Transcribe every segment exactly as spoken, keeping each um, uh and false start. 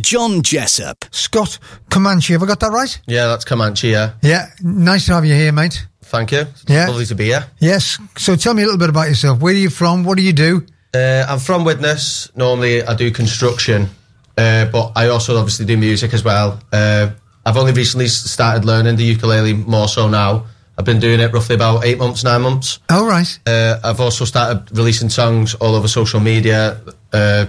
John Jessup. Scott Comanche, have I got that right? Yeah, that's Comanche, yeah. Yeah, nice to have you here, mate. Thank you. Yeah. Lovely to be here. Yes, so tell me a little bit about yourself. Where are you from? What do you do? Uh, I'm from Widnes. Normally I do construction, uh, but I also obviously do music as well. Uh, I've only recently started learning the ukulele more so now. I've been doing it roughly about eight months, nine months. Oh, right. Uh, I've also started releasing songs all over social media, uh,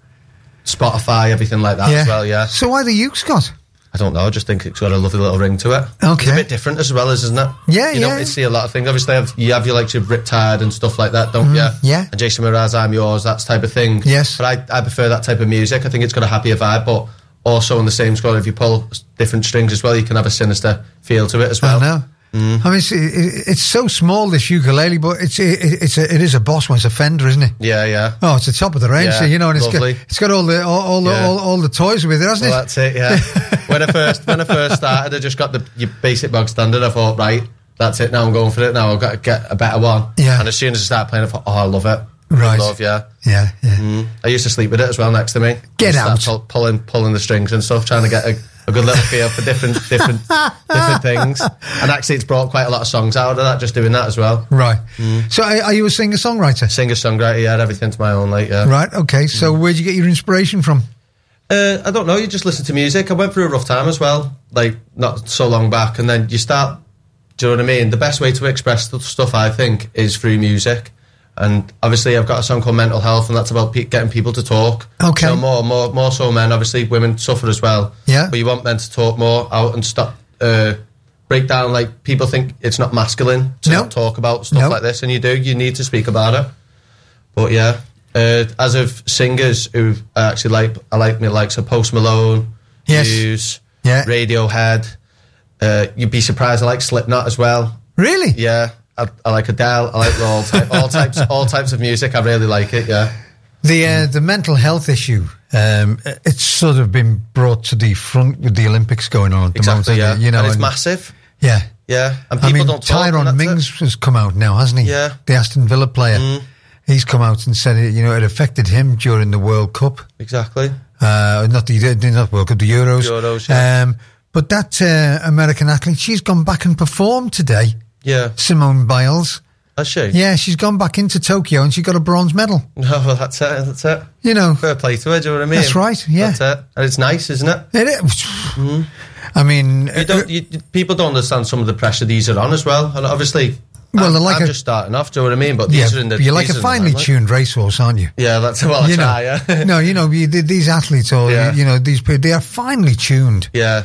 Spotify, everything like that yeah. as well, yeah. So why the uke, Scott? I don't know, I just think it's got a lovely little ring to it. Okay. It's a bit different as well, isn't it? Yeah, you yeah. You don't see a lot of things. Obviously, have, you have your, like, your Riptide and stuff like that, don't Mm, you? yeah. And Jason Mraz, I'm Yours, that type of thing. Yes. But I, I prefer that type of music. I think it's got a happier vibe, but also in the same score, if you pull different strings as well, you can have a sinister feel to it as well. I know. Mm. I mean, it's, it, it's so small, this ukulele, but it's it, it's a, it is a boss one. It's a Fender, isn't it? Yeah, yeah. Oh, it's the top of the range, Yeah, so, you know, and it's got, lovely. it's got all the all, all, Yeah. the, all, all the toys with it, hasn't Well, it? that's it, yeah. when I first when I first started, I just got the your basic bog standard. I thought, right, that's it. Now I'm going for it. Now I've got to get a better one. Yeah. And as soon as I started playing, I thought, oh, I love it. Right. Love, yeah. Yeah, yeah. Mm. I used to sleep with it as well next to me. Get Just out. start Pull, pulling pulling the strings and stuff, trying to get a, a good little feel for different different different things. And actually, it's brought quite a lot of songs out of that, just doing that as well. Right. So are, are you a singer-songwriter? Singer-songwriter, yeah, everything to my own, like, yeah. Right, okay. So Mm. where'd you get your inspiration from? Uh, I don't know, you just listen to music. I went through a rough time as well, like, not so long back, and then you start, do you know what I mean? The best way to express the stuff, I think, is through music. And obviously I've got a song called Mental Health, and that's about pe- getting people to talk. Okay. So more, more, more so men. Obviously women suffer as well. Yeah. But you want men to talk more out and stop, uh, break down, like, people think it's not masculine to No. not talk about stuff No. like this, and you do, you need to speak about it. But yeah, uh, as of singers who I actually like, I like me likes of Post Malone, Yes. Muse, Yeah. Radiohead. Uh, you'd be surprised, I like Slipknot as well. Really? Yeah, I, I like Adele. I like all, type, all types, all types of music. I really like it. Yeah, The uh, the mental health issue, um, it's sort of been brought to the front with the Olympics going on at the exactly. moment. Yeah, hasn't it? You know, and it's and- massive. Yeah. Yeah, and I people mean, don't talk. and Tyrone that's Mings it. has come out now, hasn't he? Yeah. The Aston Villa player. Mm. He's come out and said, it, you know, it affected him during the World Cup. Exactly. Uh, not the not World Cup, the Euros. Euros, yeah. Um, but that uh, American athlete, she's gone back and performed today. Yeah, Simone Biles. has she? Yeah, she's gone back into Tokyo and she got a bronze medal. No, well, that's it. That's it. You know, Fair play to her. Do you know what I mean? That's right, yeah. That's it. And it's nice, isn't it? it is. Mm. I mean, You don't. You, people don't understand some of the pressure these are on as well, and obviously. Well, I'm, they're like I'm a- just starting off. Do you know what I mean? But yeah, these are in the. you're like a these are in the finely limelight. tuned racehorse, aren't you? Yeah, that's well. I you try. know, Yeah. no, you know, you, these athletes, or Yeah. you know, these people, they are finely tuned. Yeah.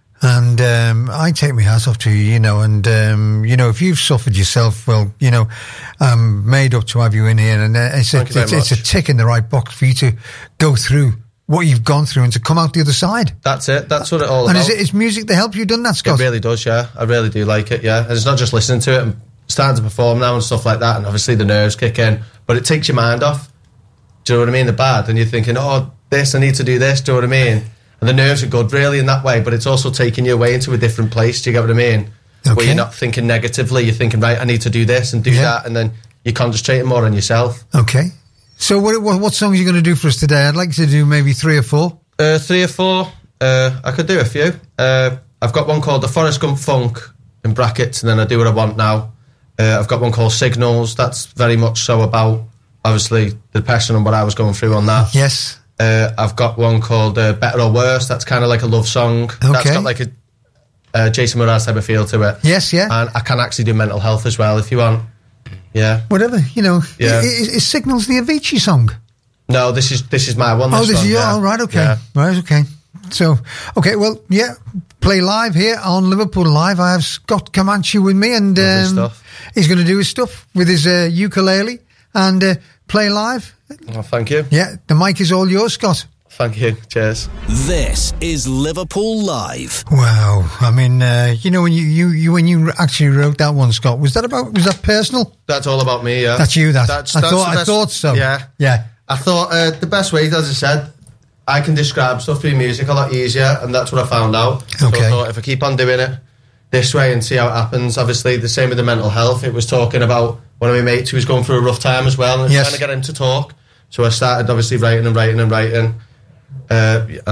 And um, I take my hat off to you, you know, and, um, you know, if you've suffered yourself, well, you know, I'm made up to have you in here, and uh, it's, a, Thank you very it's, it's a much. tick in the right box for you to go through what you've gone through and to come out the other side. That's it. That's what it all And about. is it is music to help you done that, Scott? It really does, yeah. I really do like it, yeah. And it's not just listening to it. I'm starting to perform now and stuff like that, and obviously the nerves kick in, but it takes your mind off. Do you know what I mean? The bad, and you're thinking, oh, this, I need to do this, do you know what I mean? And the nerves are good, really, in that way, but it's also taking you away into a different place, do you get what I mean? Okay. Where you're not thinking negatively, you're thinking, right, I need to do this and do Yeah. that, and then you're concentrating more on yourself. Okay. So what, what, what songs are you going to do for us today? I'd like to do maybe three or four. Uh, three or four. Uh, I could do a few. Uh, I've got one called the Forrest Gump Funk, in brackets, and then I Do What I Want Now. Uh, I've got one called Signals. That's very much so about, obviously, the depression and what I was going through on that. Yes. Uh, I've got one called uh, Better or Worse. That's kind of like a love song. Okay. That's got like a uh, Jason Mraz type of feel to it. Yes, yeah. And I can actually do Mental Health as well, if you want. Yeah. Whatever, you know. Yeah. Is, is Signals the Avicii song? No, this is this is my one. Oh, this one, is your, yeah. oh, right, okay. Yeah. Right, okay. So, okay, well, yeah, play live here on Liverpool Live. I have Scott Comanche with me, and Lovely um, stuff. he's going to do his stuff with his uh, ukulele and uh, play live. Oh, thank you. Yeah, the mic is all yours, Scott. Thank you. Cheers. This is Liverpool Live. Wow, I mean, uh, you know, when you, you, you when you actually wrote that one, Scott, was that about was that personal? That's all about me, yeah. That's you. That That's, I that's thought. the I best- thought so. Yeah. yeah. I thought uh, the best way, as I said, I can describe stuff through music a lot easier, and that's what I found out. So Okay. I thought if I keep on doing it this way and see how it happens, obviously the same with the mental health. It was talking about one of my mates who was going through a rough time as well, and I was Yes. trying to get him to talk. So I started obviously writing and writing and writing, uh, and that's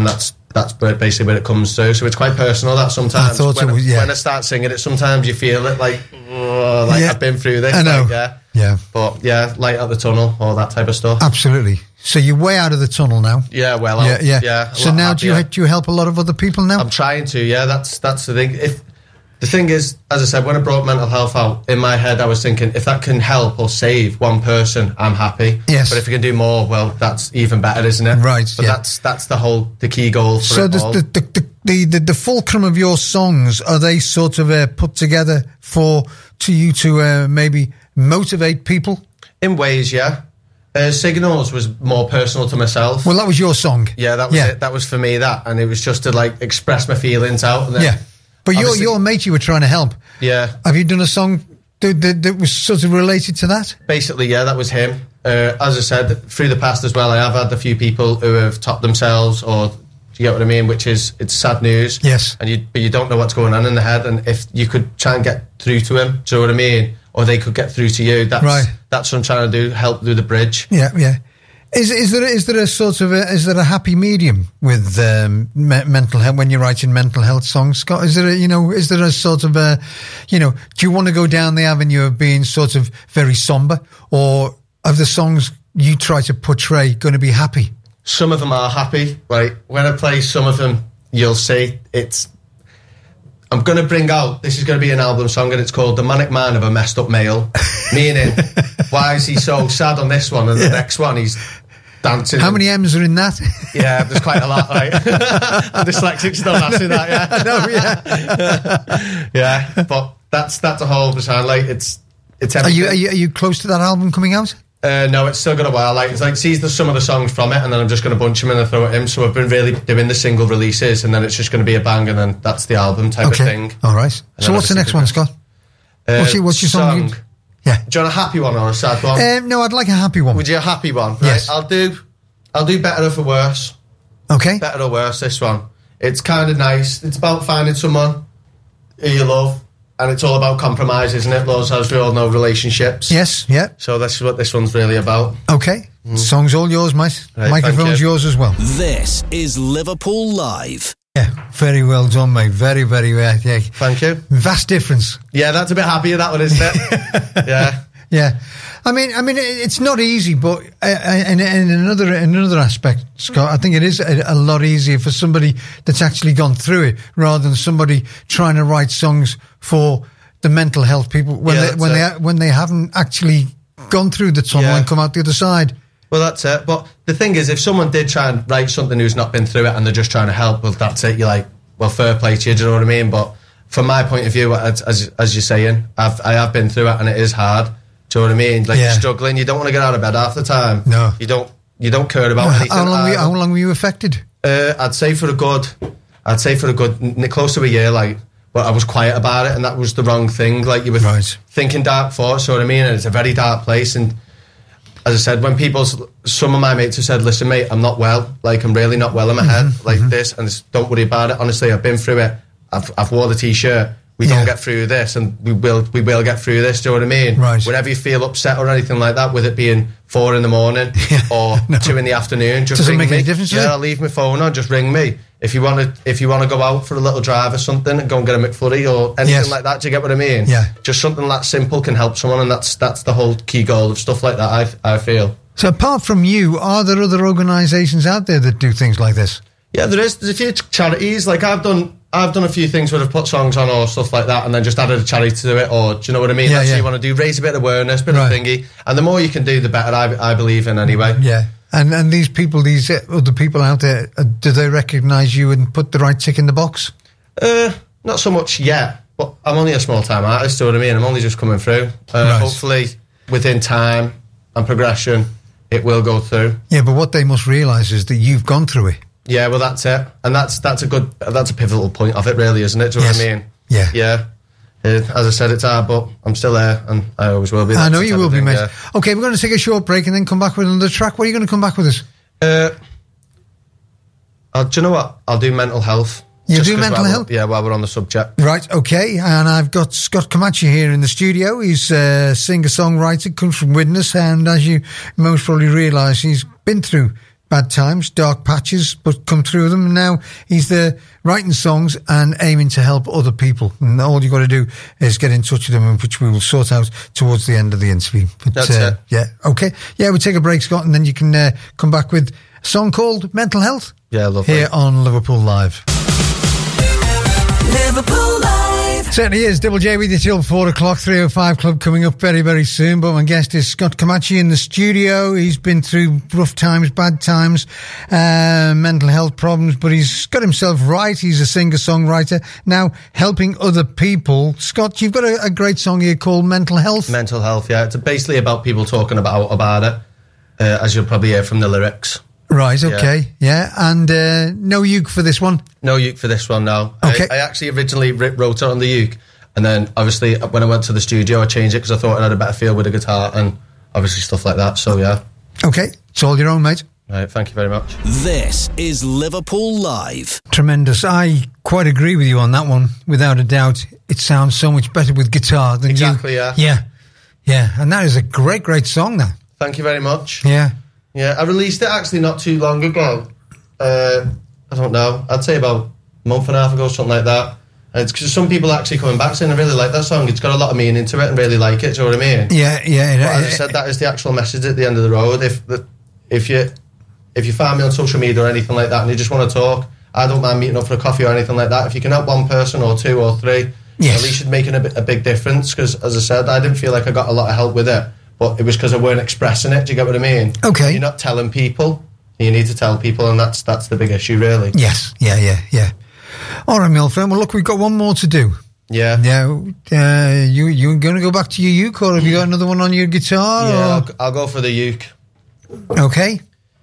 that's basically where it comes through. So it's quite personal. That sometimes I thought when, it was, yeah. when I start singing it, sometimes you feel it like, oh, like yeah. I've been through this. I know. Like, yeah, yeah. But yeah, light out the tunnel, all that type of stuff. Absolutely. So you're way out of the tunnel now. Yeah, well, yeah, yeah. yeah. So now, do you do you help a lot of other people now? I'm trying to. Yeah, that's that's the thing. If the thing is, as I said, when I brought mental health out, in my head I was thinking, if that can help or save one person, I'm happy. Yes. But if you can do more, well, that's even better, isn't it? Right. But yeah. that's that's the whole the key goal. For so it the, all. the, the the the the fulcrum of your songs, are they sort of uh, put together for to you to uh, maybe motivate people? In ways, yeah. Uh, Signals was more personal to myself. Well, that was your song. Yeah, that was yeah. it. That was for me. That, and it was just to like express my feelings out. And then, yeah. But your your mate you were trying to help. Yeah. Have you done a song that, that, that was sort of related to that? Basically, yeah, that was him. Uh, as I said, through the past as well, I have had a few people who have topped themselves, or do you get what I mean? Which is, it's sad news. Yes. And you, but you don't know what's going on in the head, and if you could try and get through to him, do you know what I mean? Or they could get through to you. That's right. That's what I'm trying to do. Help through the bridge. Yeah, yeah. Is is there is there a sort of a, is there a happy medium with um, me- mental health when you're writing mental health songs, Scott? Is there a, you know is there a sort of a, you know, do you want to go down the avenue of being sort of very somber, or are the songs you try to portray going to be happy? Some of them are happy. Like when I play some of them, you'll see it's. I'm going to bring out, this is going to be an album song, and it's called The Manic Man of a Messed Up Male. Meaning, why is he so sad on this one, and yeah. the next one he's dancing? How many M's are in that? Yeah, there's quite a lot, right? I'm dyslexic, still asking that, yeah. No, yeah. Yeah, but that's that's a whole other like it's it's are everything. you, are you are you close to that album coming out? Uh, no, it's still got a while. Like it's like sees the some of the songs from it, and then I'm just going to bunch them in and throw it in. So I've been really doing the single releases, and then it's just going to be a bang, and then that's the album type okay. of thing. All right. And so what's the next one, Scott? Uh, what's your what's your song? song? Yeah. Do you want a happy one or a sad one? Um, no, I'd like a happy one. Would you a happy one? Yes. Right, I'll do. I'll do Better or for Worse. Okay. Better or Worse. This one. It's kind of nice. It's about finding someone who you love. And it's all about compromise, isn't it? Laws, as we all know, relationships. Yes, yeah. So that's what this one's really about. Okay. Mm. Song's all yours, mate. Right, Microphone's you. yours as well. This is Liverpool Live. Yeah, very well done, mate. Very, very well. Yeah. Thank you. Vast difference. Yeah, that's a bit happier, that one, isn't it? Yeah. Yeah. I mean, I mean, it's not easy, but uh, in, in another in another aspect, Scott, I think it is a, a lot easier for somebody that's actually gone through it, rather than somebody trying to write songs for the mental health people when yeah, they when it. they when they haven't actually gone through the tunnel yeah. and come out the other side. Well, that's it. But the thing is, if someone did try and write something who's not been through it and they're just trying to help, well, that's it. You're like, well, fair play to you. Do you know what I mean? But from my point of view, as as, as you're saying, I've I have been through it, and it is hard. Do you know what I mean? Like, yeah. you're struggling, you don't want to get out of bed half the time. No. You don't you don't care about anything. How long, were you, how long were you affected? Uh, I'd say for a good, I'd say for a good, close to a year, like, but I was quiet about it, and that was the wrong thing. Like, you were right. thinking dark thoughts, you know what I mean? And it's a very dark place, and as I said, when people, some of my mates have said, listen, mate, I'm not well, like, I'm really not well in my mm-hmm. head, like mm-hmm. this, and it's, don't worry about it. Honestly, I've been through it. I've, I've wore the T-shirt. We yeah. don't get through this, and we will we will get through this. Do you know what I mean? Right. Whenever you feel upset or anything like that, with it being four in the morning yeah. or no. two in the afternoon, just Doesn't ring make me. Any difference, yeah, I'll leave my phone on. Just ring me if you want to. If you want to go out for a little drive or something, and go and get a McFlurry or anything yes. like that. Do you get what I mean? Yeah. Just something that simple can help someone, and that's that's the whole key goal of stuff like that. I I feel. So apart from you, are there other organisations out there that do things like this? Yeah, there is. There's a few charities. Like I've done. I've done a few things where I've put songs on or stuff like that, and then just added a charity to it, or do you know what I mean? Yeah, That's yeah. what you want to do, raise a bit of awareness, bit right. of thingy, and the more you can do, the better. I, I believe in anyway. Yeah, and and these people, these other people out there, uh, do they recognise you and put the right tick in the box? Uh, not so much yet, but I'm only a small time artist. Do you know what I mean? I'm only just coming through. Uh, right. Hopefully, within time and progression, it will go through. Yeah, but what they must realise is that you've gone through it. Yeah, well, that's it, and that's that's a good, that's a pivotal point of it, really, isn't it? Do you yes. know what I mean? Yeah, yeah. Uh, as I said, it's hard, but I'm still there, and I always will be. I know you will be, mate. Yeah. Okay, we're going to take a short break and then come back with another track. What are you going to come back with us? Uh, I'll, do you know what? I'll do mental health. You do mental health? Yeah, while we're on the subject. Right, okay. And I've got Scott Comanche here in the studio. He's a singer-songwriter, comes from Widnes, and as you most probably realise, he's been through bad times, dark patches, but come through them. And now he's there writing songs and aiming to help other people. And all you got to do is get in touch with him, which we will sort out towards the end of the interview. But, That's uh, it. Yeah, okay. Yeah, we'll take a break, Scott, and then you can uh, come back with a song called Mental Health. Yeah, lovely. Here on Liverpool Live. Liverpool Live. Certainly is. Double J with you till four o'clock. three oh five Club coming up very, very soon. But my guest is Scott Camachi in the studio. He's been through rough times, bad times, uh, mental health problems, but he's got himself right. He's a singer-songwriter now helping other people. Scott, you've got a, a great song here called Mental Health. Mental health, yeah. It's basically about people talking about about it, uh, as you'll probably hear from the lyrics. Right, okay, yeah. yeah. And uh, no uke for this one? No uke for this one, no. Okay. I, I actually originally wrote it on the uke, and then obviously when I went to the studio I changed it because I thought it had a better feel with the guitar and obviously stuff like that, so yeah. Okay, it's all your own, mate. Right, thank you very much. This is Liverpool Live. Tremendous. I quite agree with you on that one, without a doubt. It sounds so much better with guitar than exactly, you. Exactly, yeah. Yeah, yeah. And that is a great, great song, that. Thank you very much. Yeah. Yeah, I released it actually not too long ago. Uh, I don't know. I'd say about a month and a half ago, something like that. And it's because some people are actually coming back saying, I really like that song. It's got a lot of meaning to it and really like it. Do you know what I mean? Yeah, yeah. But it, as I it, said, that is the actual message at the end of the road. If the, if you if you find me on social media or anything like that and you just want to talk, I don't mind meeting up for a coffee or anything like that. If you can help one person or two or three, yes. at least you're making a, a big difference. Because as I said, I didn't feel like I got a lot of help with it. But it was because I weren't expressing it. Do you get what I mean? Okay. You're not telling people. You need to tell people, and that's that's the big issue, really. Yes. Yeah, yeah, yeah. All right, Milford. Well, look, we've got one more to do. Yeah. Yeah. Uh, you you going to go back to your uke, or have you got another one on your guitar? Yeah, or? I'll, I'll go for the uke. Okay.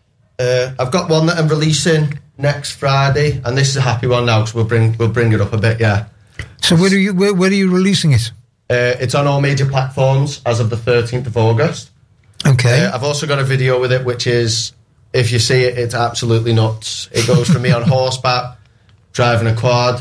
Uh, I've got one that I'm releasing next Friday, and this is a happy one now, because we'll bring we'll bring it up a bit. Yeah. So where are you where, where are you releasing it? Uh, it's on all major platforms as of the thirteenth of August. Okay. Uh, I've also got a video with it, which is, if you see it, it's absolutely nuts. It goes from me on horseback, driving a quad,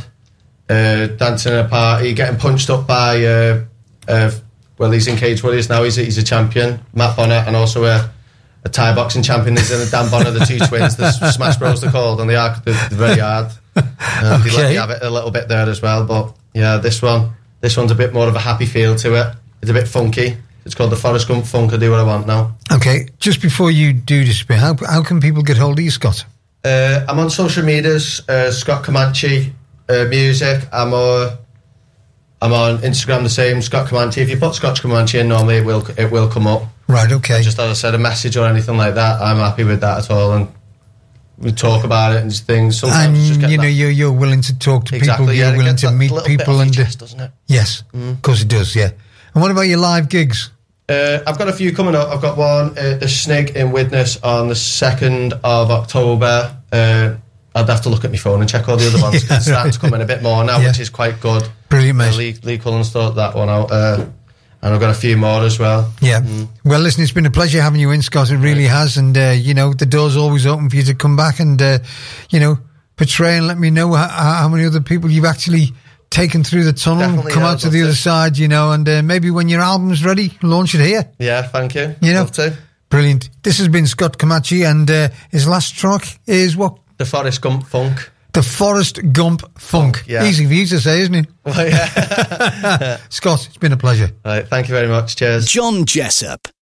uh, dancing in a party, getting punched up by, uh, uh, well, he's in Cage Warriors now, he's a, he's a champion, Matt Bonner, and also a, a Thai boxing champion. There's in Dan Bonner, the two twins, the Smash Bros they're called, and they are they're, they're very hard. Um, Okay. They let me have it a little bit there as well, but yeah, this one, this one's a bit more of a happy feel to it. It's a bit funky. It's called the Forrest Gump Funk. I do what I want now. Okay. Just before you do disappear, how how can people get hold of you, Scott? Uh, I'm on social medias, uh, Scott Camachi uh, music. I'm uh, I'm on Instagram the same, Scott Camachi. If you put Scott Camachi in, normally it will it will come up. Right. Okay. Just as I said, a message or anything like that, I'm happy with that at all, and we talk about it and things. Sometimes and just get you know that. you're you're willing to talk to Exactly, people. yeah, You're it willing gets to that meet little bit people, off your and chest, doesn't it? Yes, Mm. of course it does. Yeah. And what about your live gigs? Uh, I've got a few coming up. I've got one, uh, the Snig in Widnes on the second of October. Uh, I'd have to look at my phone and check all the other ones, because Yeah, it's starting right. to come in a bit more now, Yeah. which is quite good. Brilliant, mate. Uh, Lee, Lee Cullen sorted that one out. Uh, and I've got a few more as well. Yeah. Mm. Well, listen, it's been a pleasure having you in, Scott. It really has. And, uh, you know, the door's always open for you to come back and, uh, you know, portray and let me know how, how many other people you've actually taken through the tunnel, Definitely, come yeah, out to I'd the love other to. side, you know, and uh, maybe when your album's ready, launch it here. Yeah, thank you. You know, Love to. brilliant. This has been Scott Camachi, and uh, his last track is what? The Forrest Gump Funk. The Forrest Gump Funk. yeah. Easy for you to say, isn't it? Well, yeah. Scott, it's been a pleasure. Right, thank you very much. Cheers. John Jessup.